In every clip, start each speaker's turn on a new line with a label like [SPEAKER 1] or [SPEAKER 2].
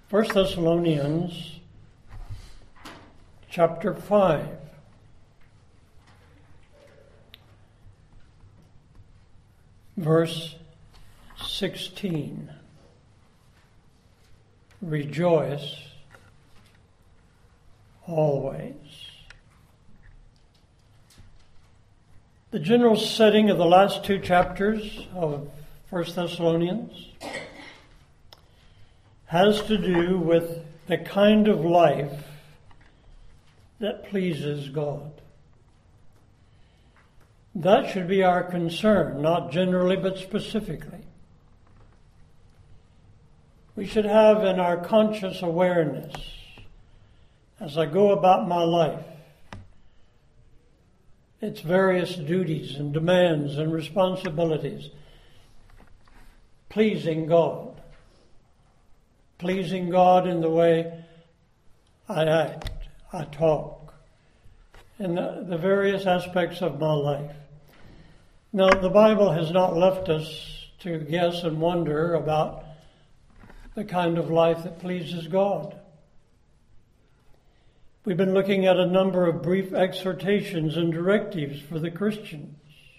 [SPEAKER 1] 1 Thessalonians chapter 5. Verse 16. Rejoice always. The general setting of the last two chapters of 1 Thessalonians has to do with the kind of life that pleases God. That should be our concern, not generally but specifically. We should have in our conscious awareness, as I go about my life, its various duties and demands and responsibilities, pleasing God. Pleasing God in the way I act, I talk, in the various aspects of my life. Now, the Bible has not left us to guess and wonder about the kind of life that pleases God. We've been looking at a number of brief exhortations and directives for the Christians.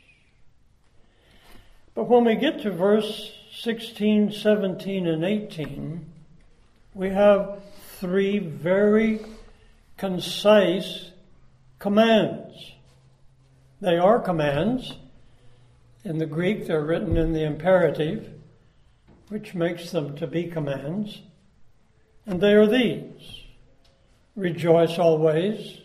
[SPEAKER 1] But when we get to verse 16, 17, and 18, we have three very concise commands. They are commands. In the Greek, they're written in the imperative, which makes them to be commands. And they are these: rejoice always,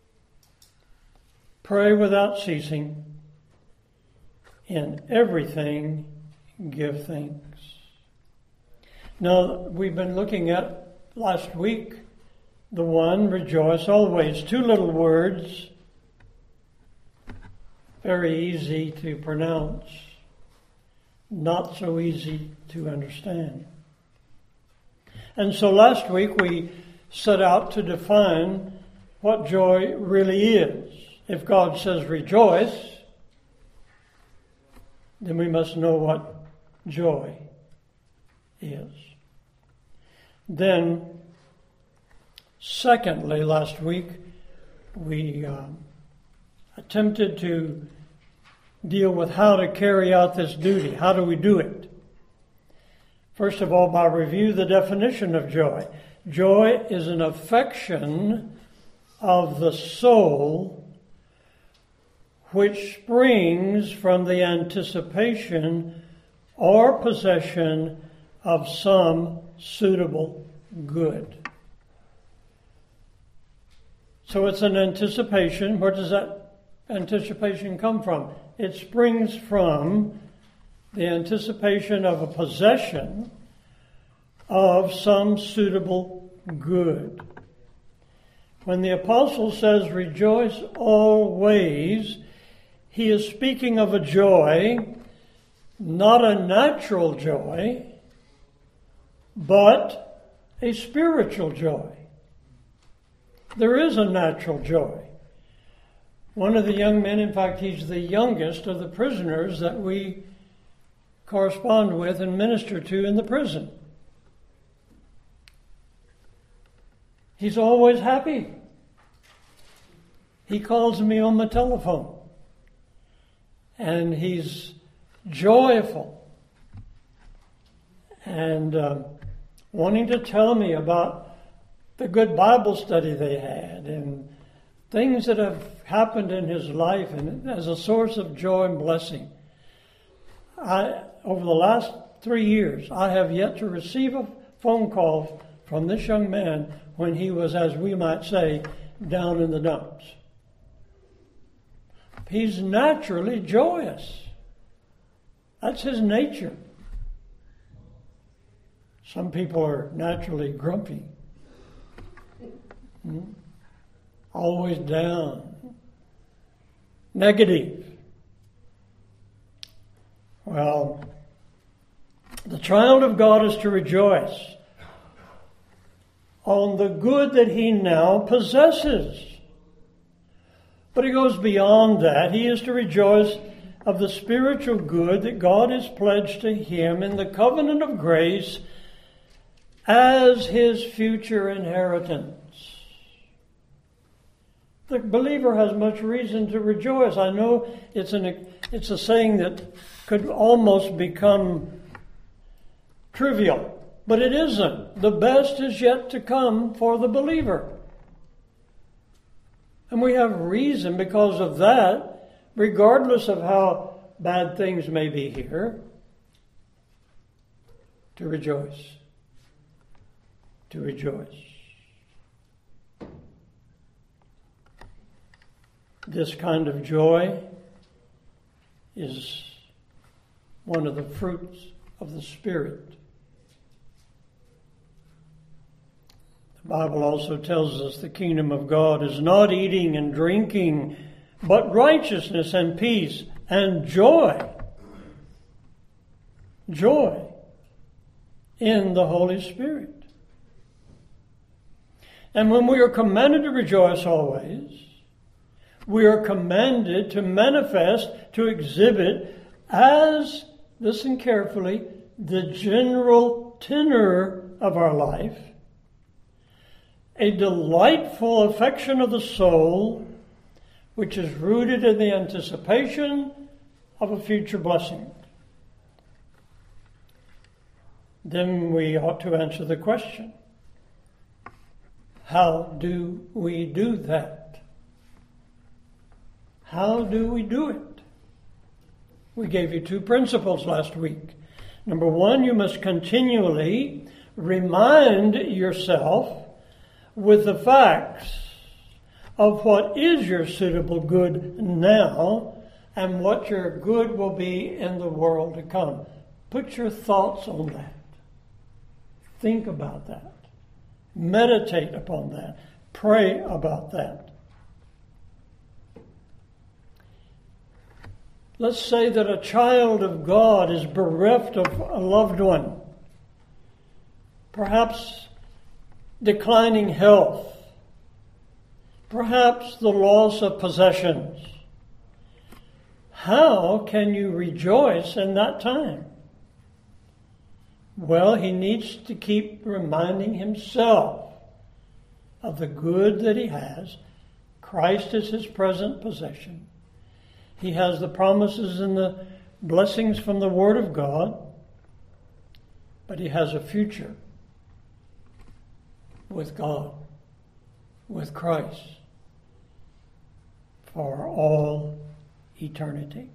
[SPEAKER 1] pray without ceasing, in everything give thanks. Now, we've been looking at last week the one, rejoice always. Two little words, very easy to pronounce, not so easy to understand. And so last week we set out to define what joy really is. If God says rejoice, then we must know what joy is. Then, secondly, last week we attempted to deal with how to carry out this duty. How do we do it? First of all, by review the definition of joy. Joy is an affection of the soul which springs from the anticipation or possession of some suitable good. So it's an anticipation. Where does that anticipation come from? It springs from the anticipation of a possession of some suitable good. When the apostle says rejoice always, he is speaking of a joy, not a natural joy, but a spiritual joy. There is a natural joy. One of the young men, in fact, he's the youngest of the prisoners that we correspond with and minister to in the prison. He's always happy. He calls me on the telephone, and he's joyful and wanting to tell me about the good Bible study they had and things that have happened in his life, and as a source of joy and blessing. Over the last 3 years, I have yet to receive a phone call from this young man when he was, as we might say, down in the dumps. He's naturally joyous. That's his nature. Some people are naturally grumpy. Always down. Negative. Well, the child of God is to rejoice on the good that he now possesses. But he goes beyond that. He is to rejoice of the spiritual good that God has pledged to him in the covenant of grace as his future inheritance. The believer has much reason to rejoice. I know it's a saying that could almost become trivial, but it isn't. The best is yet to come for the believer. And we have reason because of that, regardless of how bad things may be here, to rejoice. To rejoice. This kind of joy is one of the fruits of the Spirit. The Bible also tells us the kingdom of God is not eating and drinking, but righteousness and peace and joy. Joy in the Holy Spirit. And when we are commanded to rejoice always, we are commanded to manifest, to exhibit as, listen carefully, the general tenor of our life, a delightful affection of the soul, which is rooted in the anticipation of a future blessing. Then we ought to answer the question, how do we do that? How do we do it? We gave you 2 principles last week. Number 1, you must continually remind yourself with the facts of what is your suitable good now and what your good will be in the world to come. Put your thoughts on that. Think about that. Meditate upon that. Pray about that. Let's say that a child of God is bereft of a loved one, perhaps declining health, perhaps the loss of possessions. How can you rejoice in that time? Well, he needs to keep reminding himself of the good that he has. Christ is his present possession. He has the promises and the blessings from the Word of God, but he has a future with God, with Christ, for all eternity.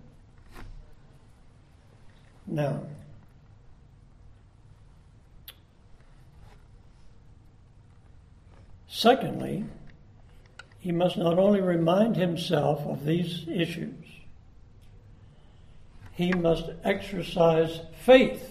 [SPEAKER 1] Now, secondly, he must not only remind himself of these issues, he must exercise faith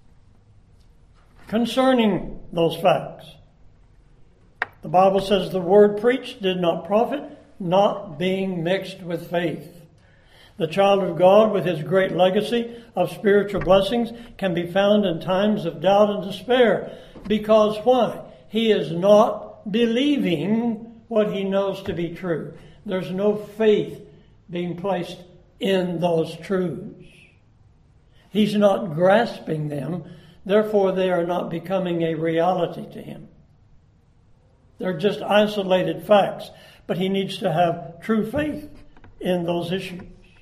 [SPEAKER 1] concerning those facts. The Bible says the word preached did not profit, not being mixed with faith. The child of God, with his great legacy of spiritual blessings, can be found in times of doubt and despair. Because why? He is not believing what he knows to be true. There's no faith being placed in those truths. He's not grasping them, therefore they are not becoming a reality to him. They're just isolated facts, but he needs to have true faith in those issues.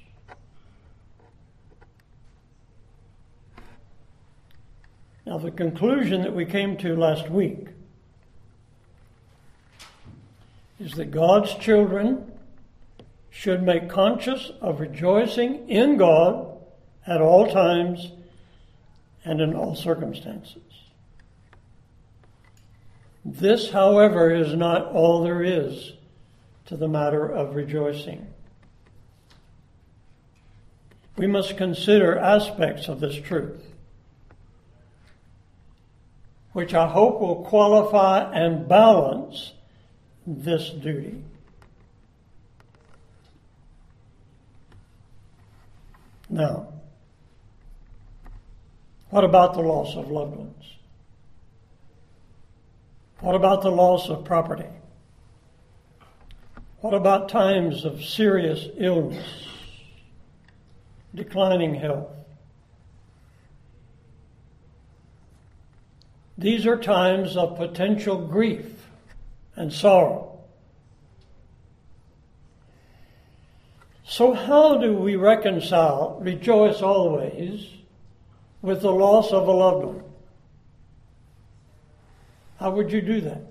[SPEAKER 1] Now, the conclusion that we came to last week is that God's children should make conscious of rejoicing in God at all times and in all circumstances. This, however, is not all there is to the matter of rejoicing. We must consider aspects of this truth, which I hope will qualify and balance this duty. Now, what about the loss of loved ones? What about the loss of property? What about times of serious illness, declining health? These are times of potential grief and sorrow. So how do we reconcile rejoice always with the loss of a loved one? How would you do that?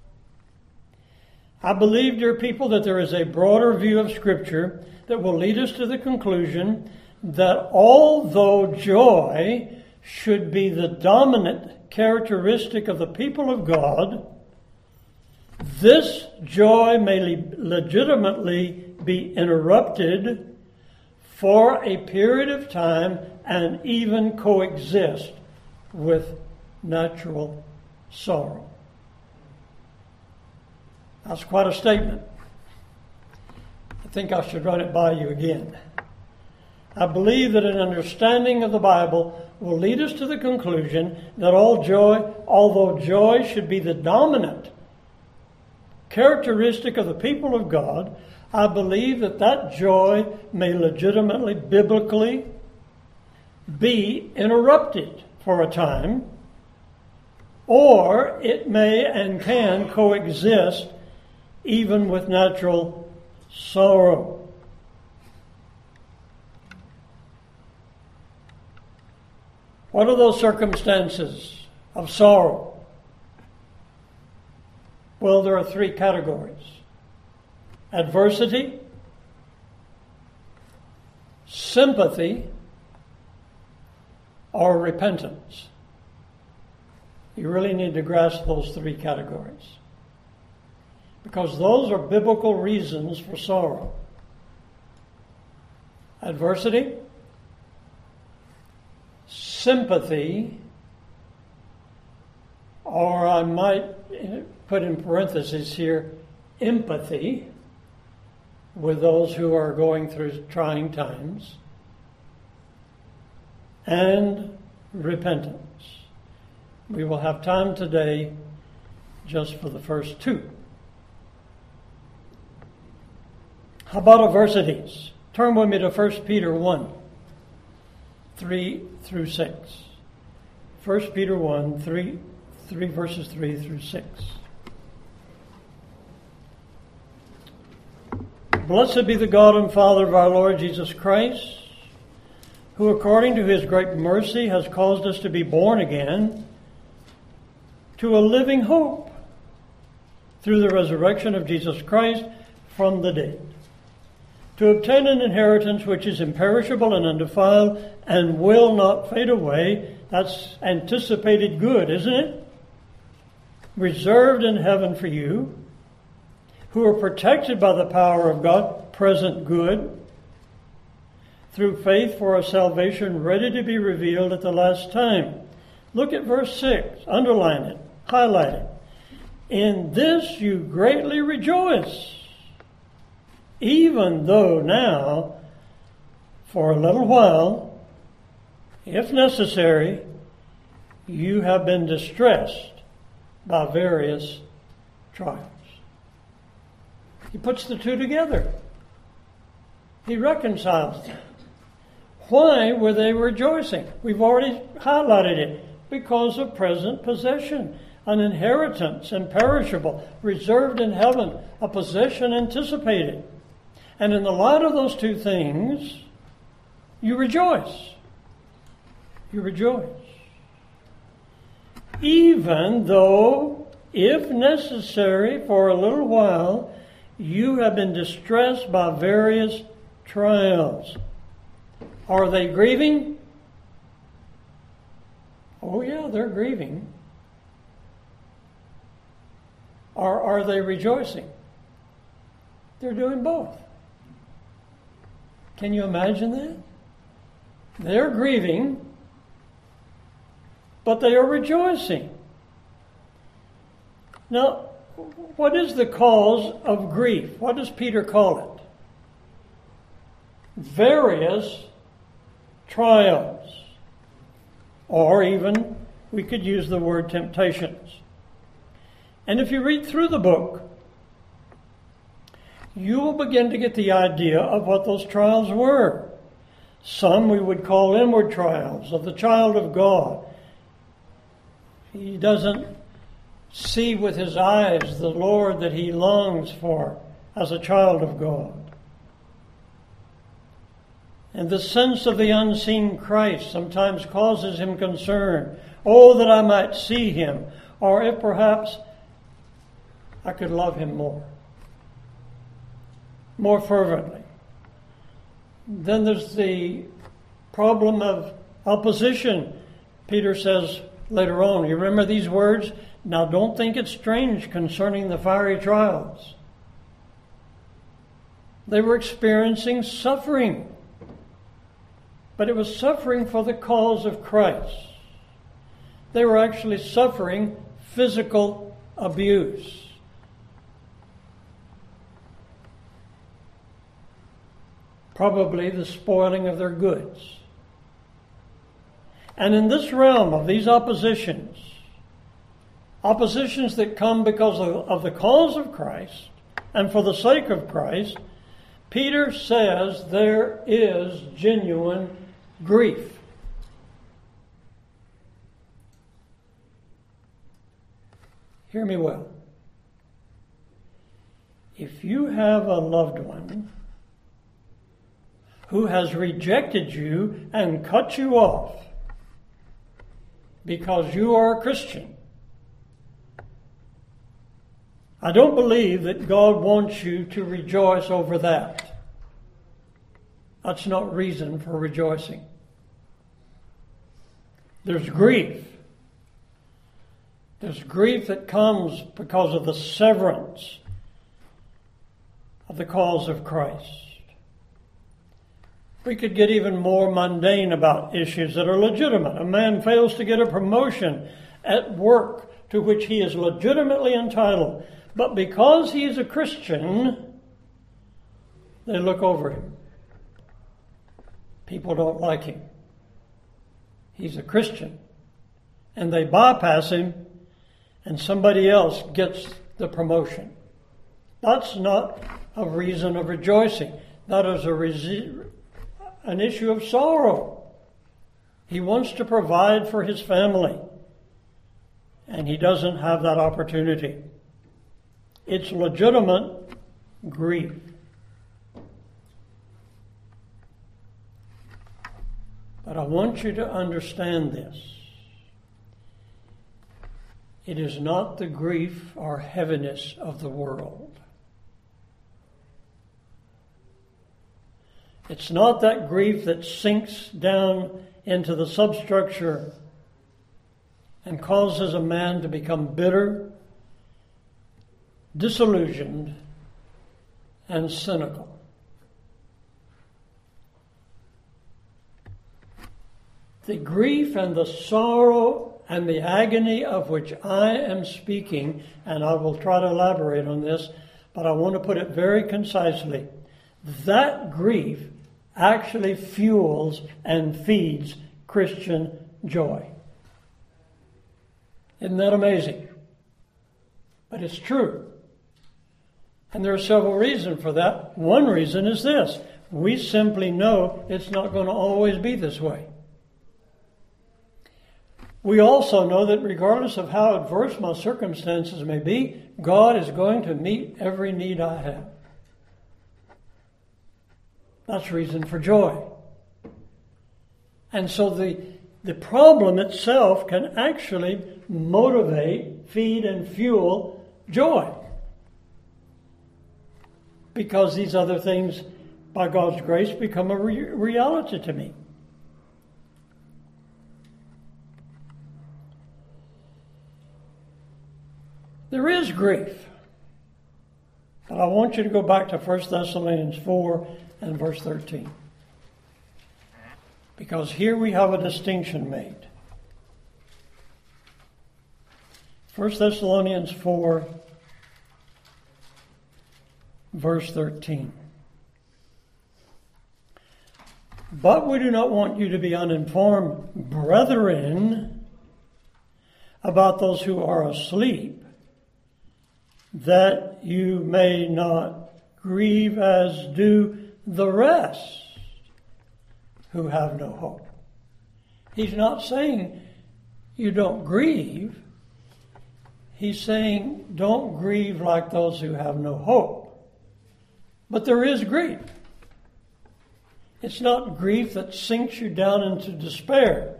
[SPEAKER 1] I believe, dear people, that there is a broader view of Scripture that will lead us to the conclusion that although joy should be the dominant characteristic of the people of God, this joy may legitimately be interrupted for a period of time and even coexist with natural sorrow. That's quite a statement. I think I should run it by you again. I believe that an understanding of the Bible will lead us to the conclusion that although joy should be the dominant characteristic of the people of God, I believe that joy may legitimately, biblically, be interrupted for a time, or it may and can coexist even with natural sorrow. What are those circumstances of sorrow? Well, there are three categories: adversity, sympathy, or repentance. You really need to grasp those three categories, because those are biblical reasons for sorrow. Adversity, sympathy, or I might put in parentheses here, empathy with those who are going through trying times, and repentance. We will have time today just for the first two. How about adversities? Turn with me to 1 Peter 1, 3 through 6. 1 Peter 1, 3 verses 3 through 6. Blessed be the God and Father of our Lord Jesus Christ, who according to his great mercy has caused us to be born again to a living hope through the resurrection of Jesus Christ from the dead, to obtain an inheritance which is imperishable and undefiled and will not fade away. That's anticipated good, isn't it? Reserved in heaven for you, who are protected by the power of God, present good, through faith for a salvation ready to be revealed at the last time. Look at verse 6. Underline it. Highlight it. In this you greatly rejoice, even though now, for a little while, if necessary, you have been distressed by various trials. He puts the two together. He reconciles them. Why were they rejoicing? We've already highlighted it. Because of present possession, an inheritance imperishable, reserved in heaven, a possession anticipated. And in the light of those two things, you rejoice. You rejoice. Even though, if necessary, for a little while, you have been distressed by various trials. Are they grieving? Oh yeah, they're grieving. Or are they rejoicing? They're doing both. Can you imagine that? They're grieving, but they are rejoicing. Now, what is the cause of grief? What does Peter call it? Various trials. Or even, we could use the word temptations. And if you read through the book, you will begin to get the idea of what those trials were. Some we would call inward trials of the child of God. He doesn't see with his eyes the Lord that he longs for as a child of God. And the sense of the unseen Christ sometimes causes him concern. Oh, that I might see him, or if perhaps I could love him more fervently. Then there's the problem of opposition. Peter says later on, you remember these words? Now don't think it's strange concerning the fiery trials. They were experiencing suffering. But it was suffering for the cause of Christ. They were actually suffering physical abuse. Probably the spoiling of their goods. And in this realm of these oppositions that come because of the cause of Christ and for the sake of Christ, Peter says there is genuine grief. Hear me well. If you have a loved one who has rejected you and cut you off because you are a Christian, I don't believe that God wants you to rejoice over that. That's not reason for rejoicing. There's grief. There's grief that comes because of the severance of the cause of Christ. We could get even more mundane about issues that are legitimate. A man fails to get a promotion at work to which he is legitimately entitled. But because he is a Christian, they look over him. People don't like him. He's a Christian. And they bypass him, and somebody else gets the promotion. That's not a reason of rejoicing. That is an issue of sorrow. He wants to provide for his family, and he doesn't have that opportunity. It's legitimate grief. But I want you to understand this. It is not the grief or heaviness of the world. It's not that grief that sinks down into the substructure and causes a man to become bitter, disillusioned, and cynical. The grief and the sorrow and the agony of which I am speaking, and I will try to elaborate on this, but I want to put it very concisely. That grief actually fuels and feeds Christian joy. Isn't that amazing? But it's true. And there are several reasons for that. One reason is this. We simply know it's not going to always be this way. We also know that regardless of how adverse my circumstances may be, God is going to meet every need I have. That's reason for joy. And so the problem itself can actually motivate, feed, and fuel joy. Because these other things, by God's grace, become a reality to me. There is grief. But I want you to go back to 1 Thessalonians 4 and verse 13. Because here we have a distinction made. 1 Thessalonians 4, verse 13. But we do not want you to be uninformed, brethren, about those who are asleep, that you may not grieve as do the rest who have no hope. He's not saying you don't grieve. he's saying, don't grieve like those who have no hope. But there is grief. It's not grief that sinks you down into despair.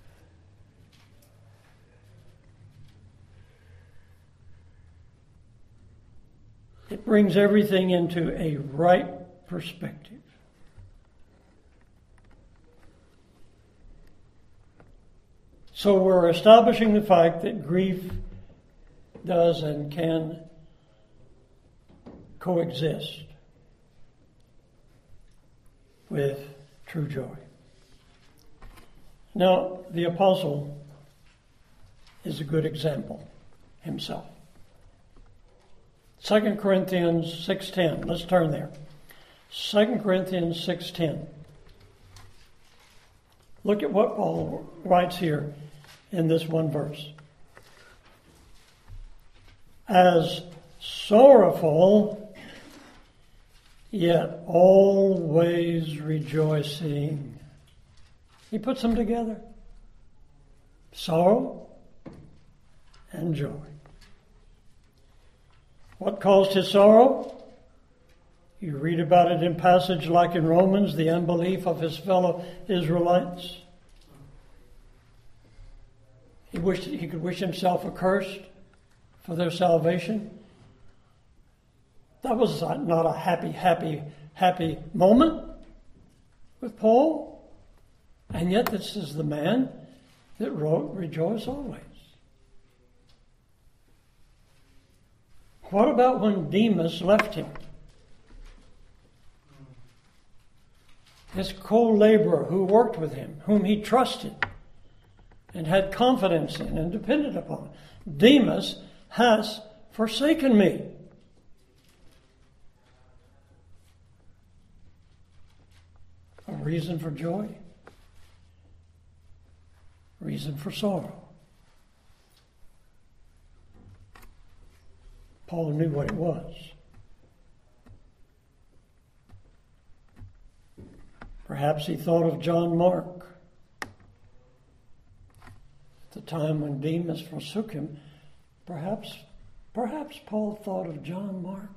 [SPEAKER 1] It brings everything into a right perspective. So we're establishing the fact that grief does and can coexist with true joy. Now, the apostle is a good example himself. 2 Corinthians 6:10. Let's turn there. 2 Corinthians 6:10. Look at what Paul writes here in this one verse. As sorrowful, yet always rejoicing. He puts them together. Sorrow and joy. What caused his sorrow? You read about it in passage like in Romans, the unbelief of his fellow Israelites. He could wish himself accursed for their salvation. That was not a happy moment with Paul. And yet this is the man that wrote, "Rejoice always." What about when Demas left him? His co-laborer who worked with him, whom he trusted and had confidence in and depended upon. Demas has forsaken me. A reason for joy? Reason for sorrow. Paul knew what it was. Perhaps he thought of John Mark. At the time when Demas forsook him, perhaps Paul thought of John Mark.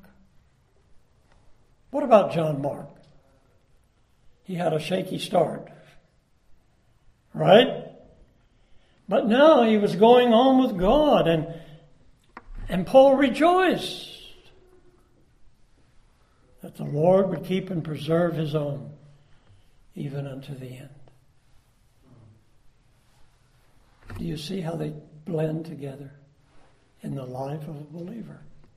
[SPEAKER 1] What about John Mark? He had a shaky start, right? But now he was going on with God, and Paul rejoiced that the Lord would keep and preserve his own even unto the end. Do you see how they blend together in the life of a believer?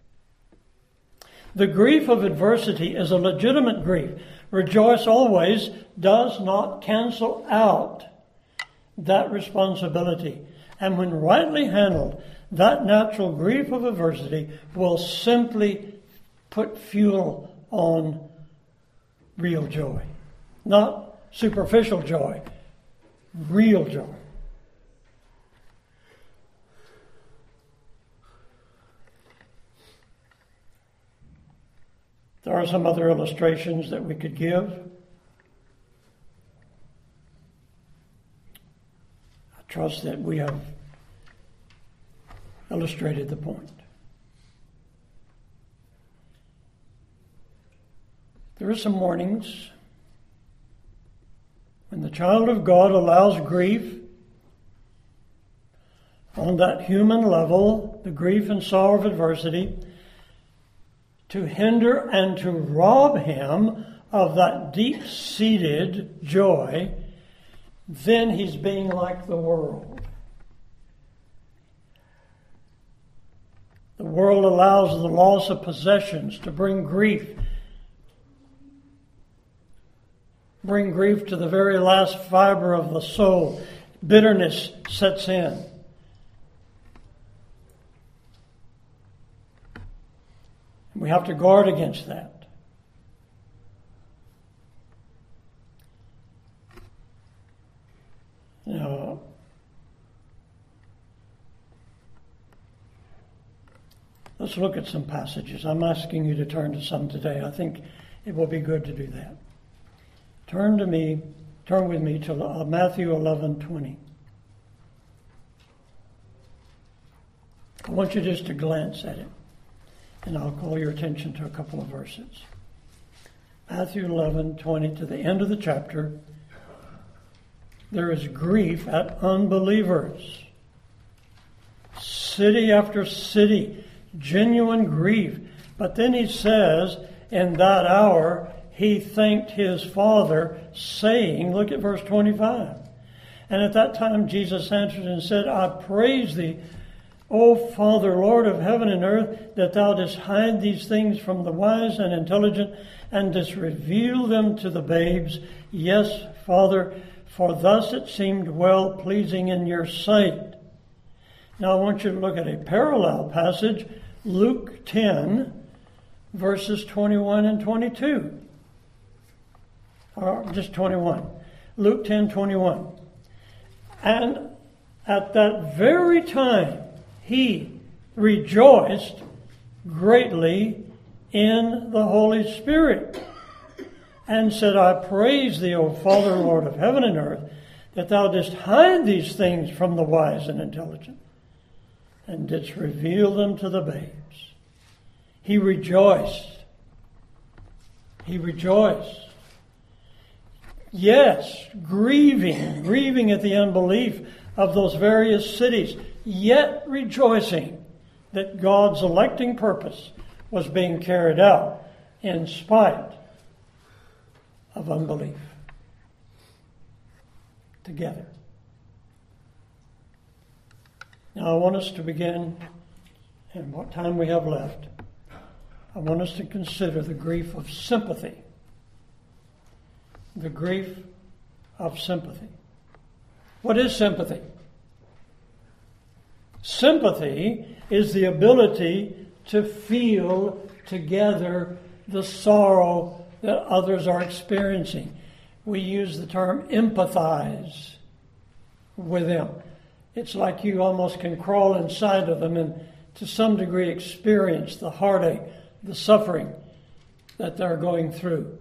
[SPEAKER 1] The grief of adversity is a legitimate grief. Rejoice always does not cancel out that responsibility. And when rightly handled, that natural grief of adversity will simply put fuel on real joy. Not superficial joy, real joy. There are some other illustrations that we could give. I trust that we have illustrated the point. There are some mornings when the child of God allows grief on that human level, the grief and sorrow of adversity, to hinder and to rob him of that deep-seated joy. Then he's being like the world. The world allows the loss of possessions to bring grief to the very last fiber of the soul. Bitterness sets in. We have to guard against that. Now, let's look at some passages. I'm asking you to turn to some today. I think it will be good to do that. Turn with me to Matthew 11:20. want you just to glance at it, and I'll call your attention to a couple of verses. Matthew 11:20, to the end of the chapter, there is grief at unbelievers. City after city, genuine grief. But then he says, in that hour, he thanked his Father, saying, look at verse 25. And at that time Jesus answered and said, I praise thee, O Father, Lord of heaven and earth, that thou didst hide these things from the wise and intelligent, and didst reveal them to the babes. Yes, Father, for thus it seemed well pleasing in your sight. Now I want you to look at a parallel passage, Luke 10, verses 21 and 22. Or just 21. Luke 10:21. And at that very time he rejoiced greatly in the Holy Spirit, and said, I praise thee, O Father, Lord of heaven and earth, that thou didst hide these things from the wise and intelligent, and didst reveal them to the babes. He rejoiced. He rejoiced. Yes, grieving at the unbelief of those various cities, yet rejoicing that God's electing purpose was being carried out in spite of unbelief. Together. Now I want us to begin, and what time we have left, I want us to consider the grief of sympathy. The grief of sympathy. What is sympathy? Sympathy is the ability to feel together the sorrow that others are experiencing. We use the term empathize with them. It's like you almost can crawl inside of them and to some degree experience the heartache, the suffering that they're going through.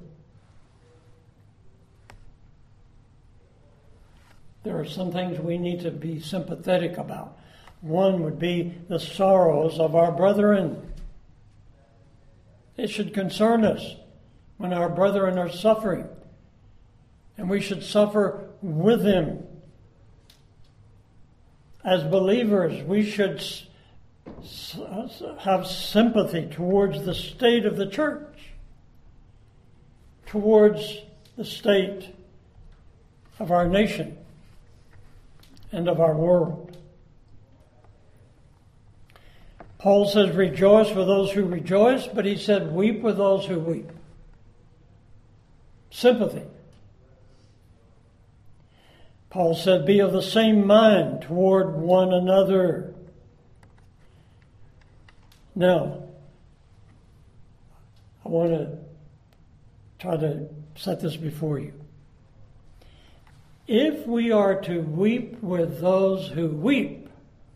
[SPEAKER 1] There are some things we need to be sympathetic about. One would be the sorrows of our brethren. It should concern us when our brethren are suffering, and we should suffer with them. As believers, we should have sympathy towards the state of the church, towards the state of our nation and of our world. Paul says, rejoice with those who rejoice, but he said, weep with those who weep. Sympathy. Paul said, be of the same mind toward one another. Now, I want to try to set this before you. If we are to weep with those who weep,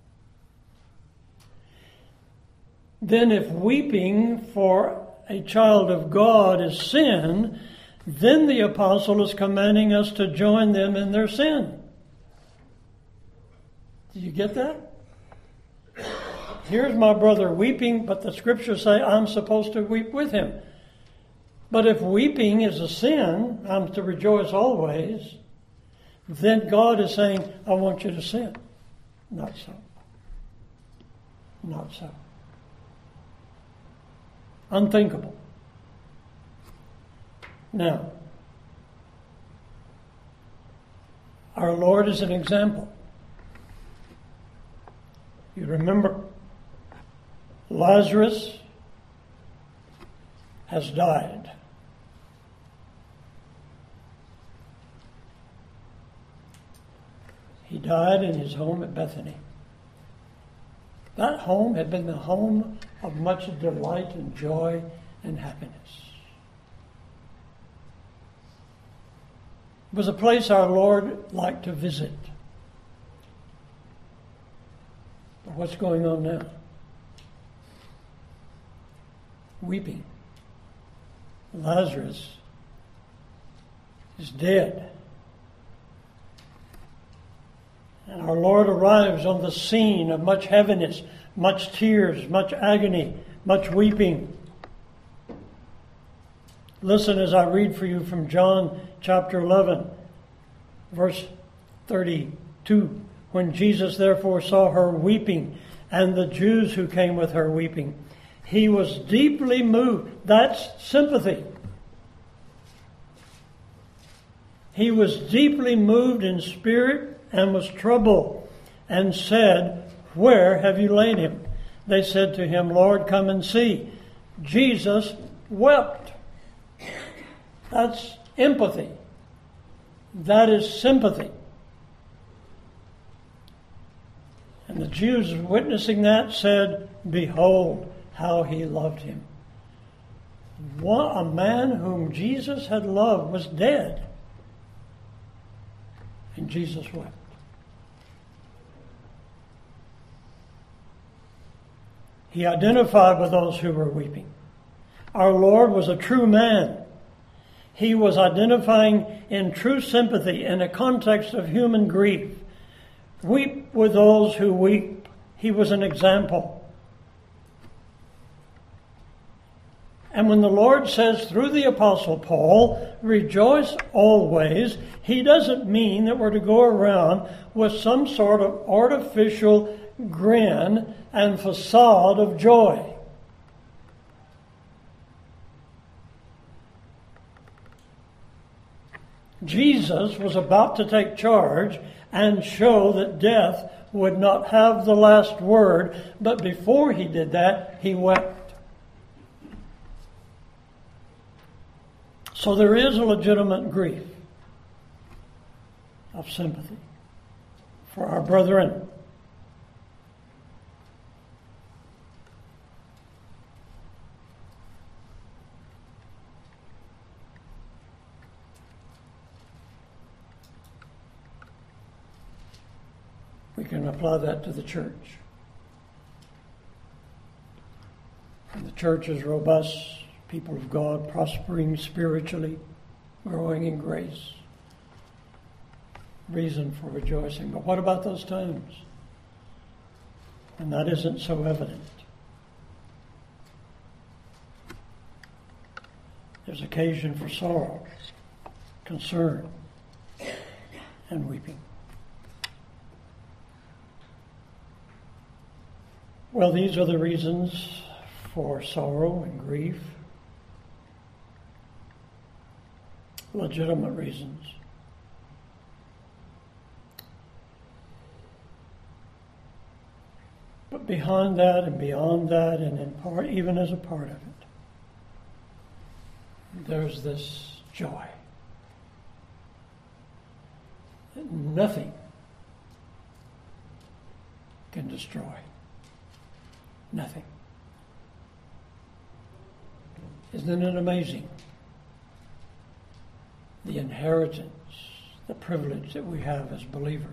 [SPEAKER 1] then if weeping for a child of God is sin, then the apostle is commanding us to join them in their sin. Do you get that? Here's my brother weeping, but the scriptures say I'm supposed to weep with him. But if weeping is a sin, I'm to rejoice always, then God is saying, I want you to sin. Not so. Not so. Unthinkable. Now, our Lord is an example. You remember, Lazarus has died. He died in his home at Bethany. That home had been the home of much delight and joy and happiness. It was a place our Lord liked to visit. But what's going on now? Weeping. Lazarus is dead. And our Lord arrives on the scene of much heaviness, much tears, much agony, much weeping. Listen as I read for you from John chapter 11, verse 32. When Jesus therefore saw her weeping, and the Jews who came with her weeping, he was deeply moved. That's sympathy. He was deeply moved in spirit and was troubled, and said, "Where have you laid him?" They said to him, "Lord, come and see." Jesus wept. That's empathy. That is sympathy. And the Jews witnessing that said, "Behold, how he loved him." A man whom Jesus had loved was dead. And Jesus wept. He identified with those who were weeping. Our Lord was a true man. He was identifying in true sympathy in a context of human grief. Weep with those who weep. He was an example. And when the Lord says through the Apostle Paul, "Rejoice always," he doesn't mean that we're to go around with some sort of artificial grin and facade of joy. Jesus was about to take charge and show that death would not have the last word, but before he did that, he wept. So there is a legitimate grief of sympathy for our brethren. We can apply that to the church. And the church is robust, people of God, prospering spiritually, growing in grace. Reason for rejoicing. But what about those times? And that isn't so evident. There's occasion for sorrow, concern, and weeping. Well, these are the reasons for sorrow and grief. Legitimate reasons. But behind that and beyond that, and in part, even as a part of it, there's this joy that nothing can destroy. Nothing. Isn't it amazing? The inheritance, the privilege that we have as believers.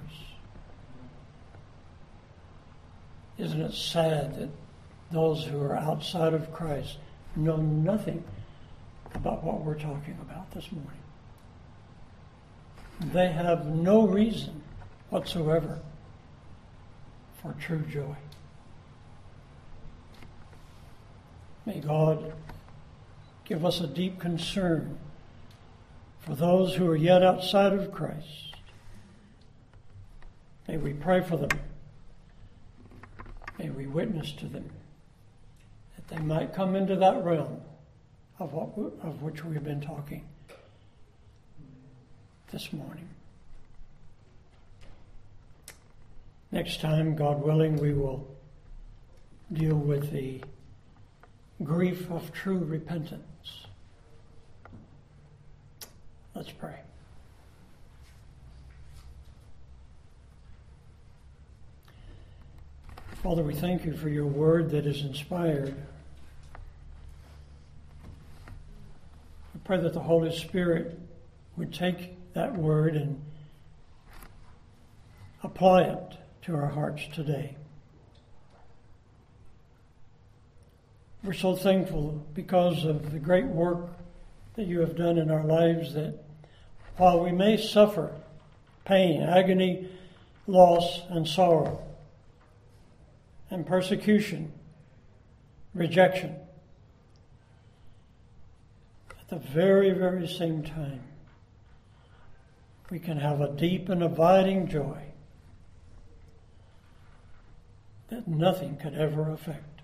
[SPEAKER 1] Isn't it sad that those who are outside of Christ know nothing about what we're talking about this morning? They have no reason whatsoever for true joy. May God give us a deep concern for those who are yet outside of Christ. May we pray for them. May we witness to them that they might come into that realm of which we've been talking this morning. Next time, God willing, we will deal with the grief of true repentance. Let's pray. Father, we thank you for your word that is inspired. I pray that the Holy Spirit would take that word and apply it to our hearts today. We're so thankful because of the great work that you have done in our lives, that while we may suffer pain, agony, loss, and sorrow, and persecution, rejection. At the very, very same time, we can have a deep and abiding joy that nothing could ever affect.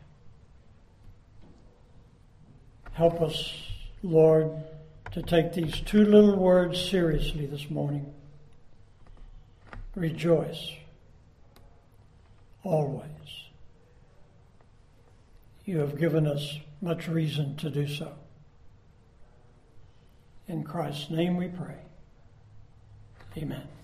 [SPEAKER 1] Help us, Lord, to take these two little words seriously this morning. Rejoice always. You have given us much reason to do so. In Christ's name we pray. Amen.